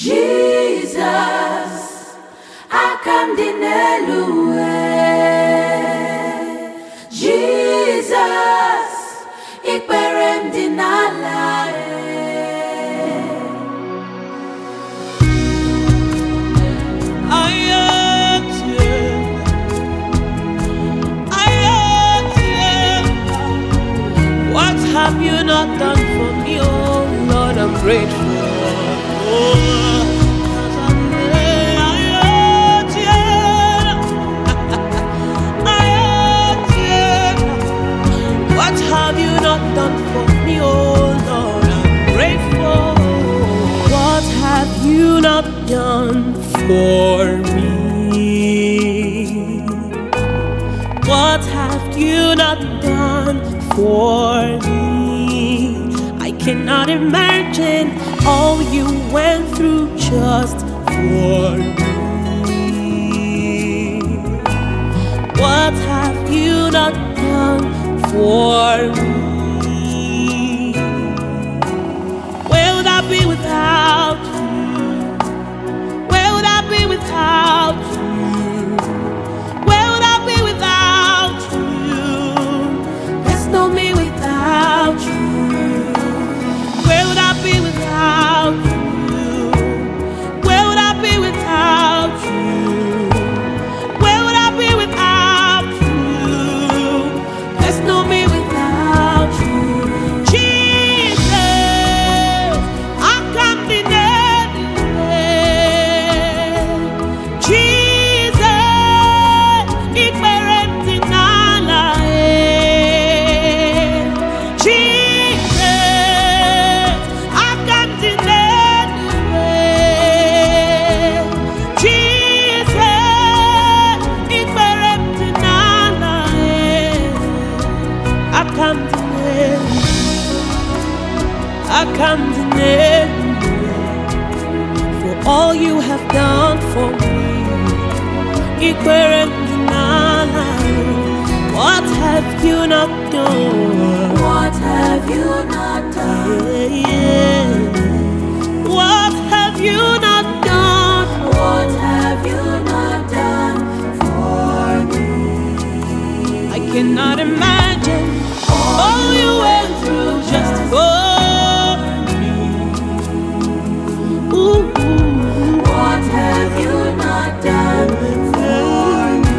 Jesus, Akamdinelue. Jesus, Ikperem dinalae. What have you not done for me, oh Lord? I'm grateful. What have you not done for me, oh Lord? I'm grateful. What have you not done for me? What have you not done for me? I cannot imagine all you went through just for me. What have you not done for me? Where would I be without you? Where would I be without you? Where would I be without you? There's no me without you. Where would I be without you? Where would I be without you? Where would I be without you? There's no me without you. Jesus, I can't deny it. Jesus, Ikperem dinalae. Jesus, I can't deny it. Jesus, Ikperem dinalae. I can't deny it. I can't deny it. For all you have done for me, Ikperem dinalae. What have you not done? What have you not done? Yeah. What have you not done? What have you not done for me? I cannot imagine all you went through just for me. Ooh. What have you not done for me?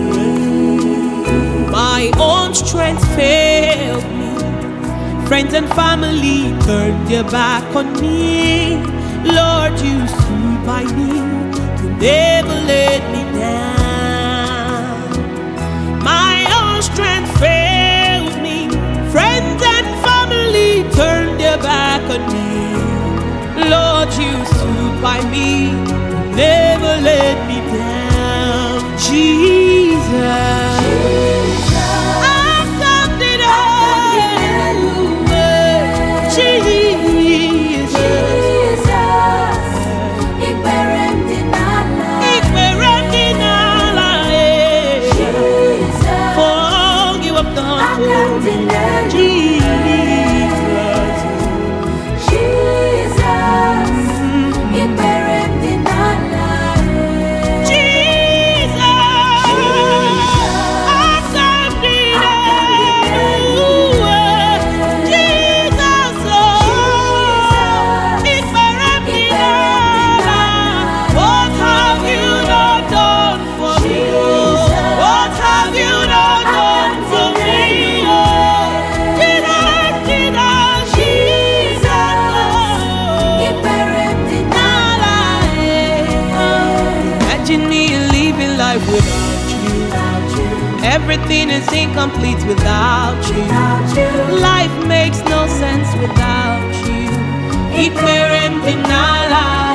My own strength failed me. Friends and family turned their back on me. Lord, you stood by me. You never let me down. My own strength failed me. Friends and family turned their back on me. Lord, you stood by me. You never let me down. Jesus. Everything is incomplete without you. Life makes no sense without you. Ikperem dinalae.